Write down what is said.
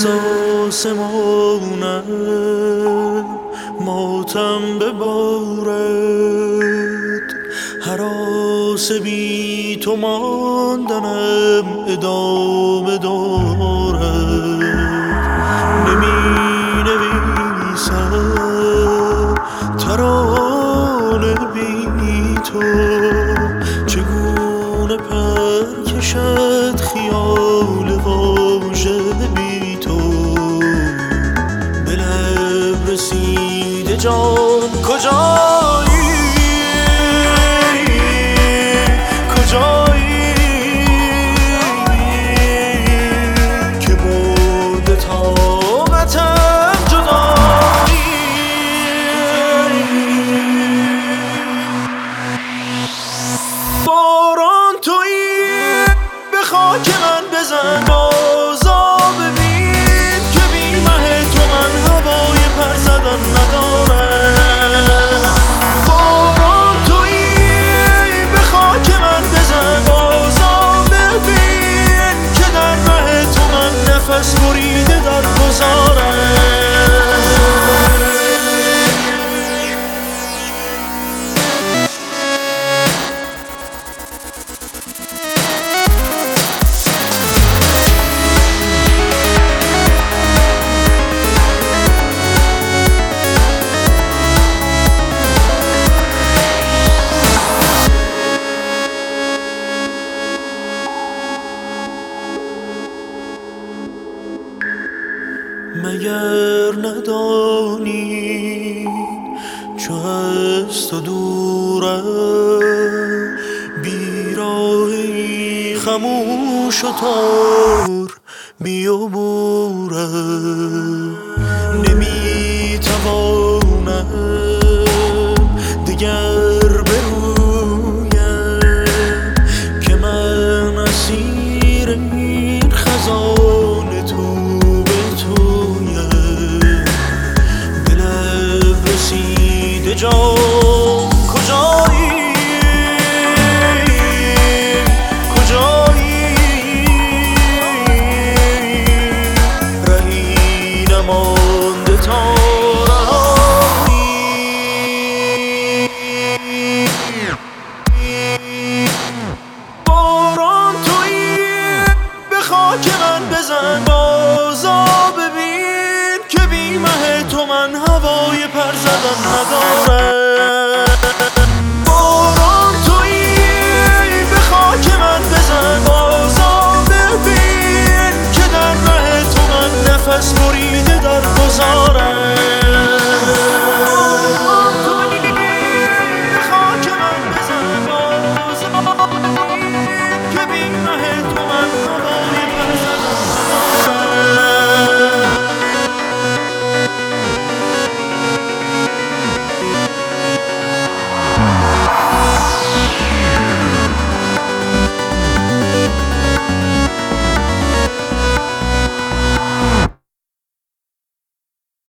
آسمانم ماتم ببارد، هراس بی تو ماندنم ادامه دارد. نمی نویسم ترانه بی تو، چگونه پر کشد خیال واژه بی تو. به لب رسیده جان کجایی، کجایی که برده طاقتم جدایی. باران تویی به خاک من بزن، بازا ببین که بی مه تو من هوای پر زدن ندارم. باران تویی به خاک من بزن، بازا ببین که در مه تو من نفس بریده در گذارم. مگر ندانی چو از تو دورم، بیراهی خموش و تار بیابورم.